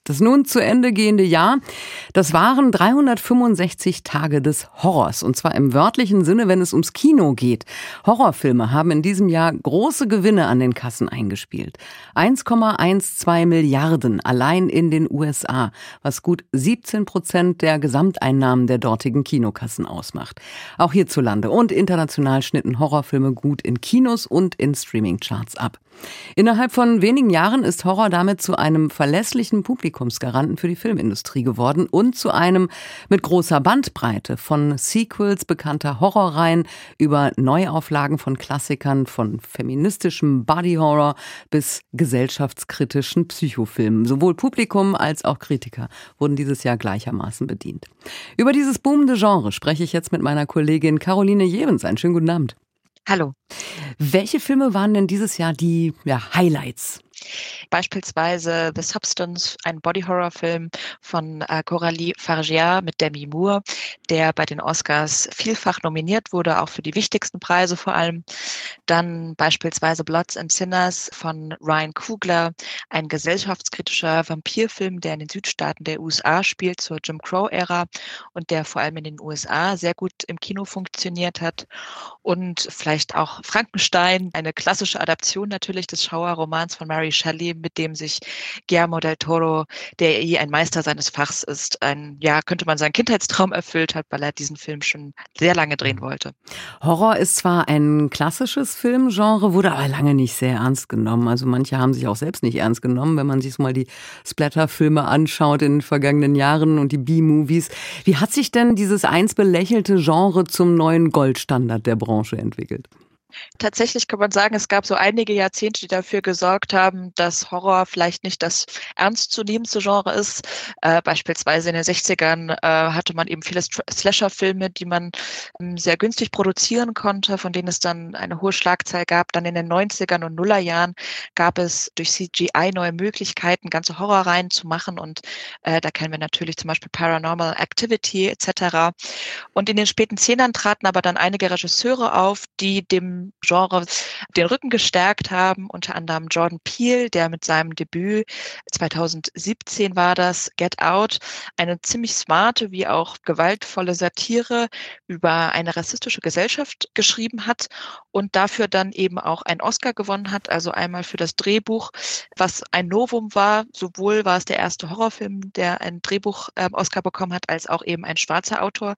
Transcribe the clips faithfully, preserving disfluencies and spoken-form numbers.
Das nun zu Ende gehende Jahr, das waren dreihundertfünfundsechzig Tage des Horrors. Und zwar im wörtlichen Sinne, wenn es ums Kino geht. Horrorfilme haben in diesem Jahr große Gewinne an den Kassen eingespielt. eins Komma zwölf Milliarden allein in den U S A, was gut siebzehn Prozent der Gesamteinnahmen der dortigen Kinokassen ausmacht. Auch hierzulande und international schnitten Horrorfilme gut in Kinos und in Streamingcharts ab. Innerhalb von wenigen Jahren ist Horror damit zu einem verlässlichen Publikumsgaranten für die Filmindustrie geworden und zu einem mit großer Bandbreite von Sequels bekannter Horrorreihen über Neuauflagen von Klassikern, von feministischem Body-Horror bis gesellschaftskritischen Psychofilmen. Sowohl Publikum als auch Kritiker wurden dieses Jahr gleichermaßen bedient. Über dieses boomende Genre spreche ich jetzt mit meiner Kollegin Caroline Jevens. Einen schönen guten Abend. Hallo. Welche Filme waren denn dieses Jahr die ja, Highlights? Beispielsweise The Substance, ein Body-Horror-Film von äh, Coralie Fargeat mit Demi Moore, der bei den Oscars vielfach nominiert wurde, auch für die wichtigsten Preise vor allem. Dann beispielsweise Bloods and Sinners von Ryan Coogler, ein gesellschaftskritischer Vampirfilm, der in den Südstaaten der U S A spielt, zur Jim Crow-Ära und der vor allem in den U S A sehr gut im Kino funktioniert hat. Und vielleicht auch Frankenstein, eine klassische Adaption natürlich des Schauerromans von Mary Shelley, mit dem sich Guillermo del Toro, der eh ein Meister seines Fachs ist, ein, ja, könnte man sagen, Kindheitstraum erfüllt hat, weil er diesen Film schon sehr lange drehen wollte. Horror ist zwar ein klassisches Filmgenre, wurde aber lange nicht sehr ernst genommen. Also manche haben sich auch selbst nicht ernst genommen, wenn man sich mal die Splatter-Filme anschaut in den vergangenen Jahren und die B-Movies. Wie hat sich denn dieses einst belächelte Genre zum neuen Goldstandard der Branche entwickelt? Tatsächlich kann man sagen, es gab so einige Jahrzehnte, die dafür gesorgt haben, dass Horror vielleicht nicht das ernstzunehmendste Genre ist. Äh, beispielsweise in den sechzigern äh, hatte man eben viele Slasher-Filme, die man ähm, sehr günstig produzieren konnte, von denen es dann eine hohe Schlagzahl gab. Dann in den neunzigern und Nullerjahren gab es durch C G I neue Möglichkeiten, ganze Horrorreihen zu machen. Und äh, da kennen wir natürlich zum Beispiel Paranormal Activity et cetera. Und in den späten Zehnern traten aber dann einige Regisseure auf, die dem Genre den Rücken gestärkt haben, unter anderem Jordan Peele, der mit seinem Debüt zweitausendsiebzehn war das, Get Out, eine ziemlich smarte wie auch gewaltvolle Satire über eine rassistische Gesellschaft geschrieben hat und dafür dann eben auch einen Oscar gewonnen hat, also einmal für das Drehbuch, was ein Novum war. Sowohl war es der erste Horrorfilm, der ein Drehbuch-Oscar bekommen hat, als auch eben ein schwarzer Autor.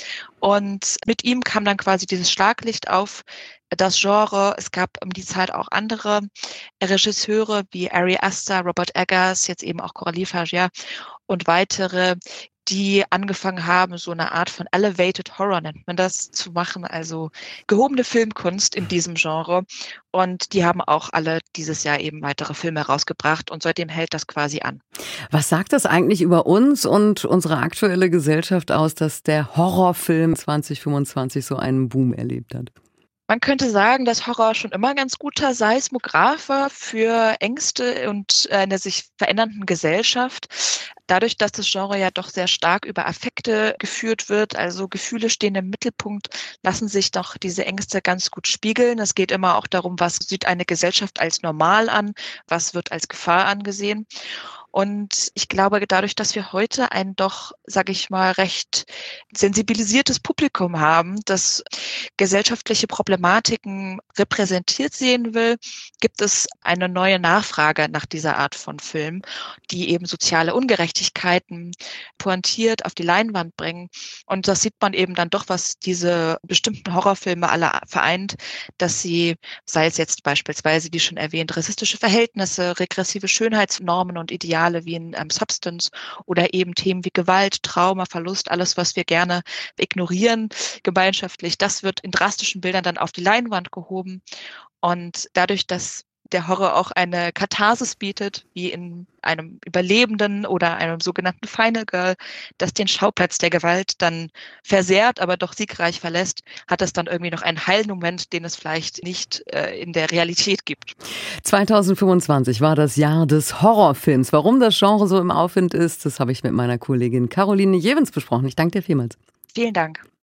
Und mit ihm kam dann quasi dieses Schlaglicht auf das Genre. Es gab um die Zeit auch andere Regisseure wie Ari Aster, Robert Eggers, jetzt eben auch Coralie Fargeat und weitere, die angefangen haben, so eine Art von Elevated Horror, nennt man das, zu machen, also gehobene Filmkunst in diesem Genre. Und die haben auch alle dieses Jahr eben weitere Filme rausgebracht und seitdem hält das quasi an. Was sagt das eigentlich über uns und unsere aktuelle Gesellschaft aus, dass der Horrorfilm zwanzig fünfundzwanzig so einen Boom erlebt hat? Man könnte sagen, dass Horror schon immer ein ganz guter Seismograph war für Ängste und eine sich verändernden Gesellschaft. Dadurch, dass das Genre ja doch sehr stark über Affekte geführt wird, also Gefühle stehen im Mittelpunkt, lassen sich doch diese Ängste ganz gut spiegeln. Es geht immer auch darum, was sieht eine Gesellschaft als normal an, was wird als Gefahr angesehen. Und ich glaube, dadurch, dass wir heute ein doch, sage ich mal, recht sensibilisiertes Publikum haben, das gesellschaftliche Problematiken repräsentiert sehen will, gibt es eine neue Nachfrage nach dieser Art von Film, die eben soziale Ungerechtigkeiten pointiert auf die Leinwand bringen. Und das sieht man eben dann doch, was diese bestimmten Horrorfilme alle vereint, dass sie, sei es jetzt beispielsweise, wie schon erwähnt, rassistische Verhältnisse, regressive Schönheitsnormen und Ideale wie in ähm, Substance oder eben Themen wie Gewalt, Trauma, Verlust, alles, was wir gerne ignorieren gemeinschaftlich, das wird in drastischen Bildern dann auf die Leinwand gehoben. Und dadurch, dass der Horror auch eine Katharsis bietet, wie in einem Überlebenden oder einem sogenannten Final Girl, das den Schauplatz der Gewalt dann versehrt, aber doch siegreich verlässt, hat es dann irgendwie noch einen Heilmoment, den es vielleicht nicht äh, in der Realität gibt. zwanzig fünfundzwanzig war das Jahr des Horrorfilms. Warum das Genre so im Aufwind ist, das habe ich mit meiner Kollegin Caroline Jevens besprochen. Ich danke dir vielmals. Vielen Dank.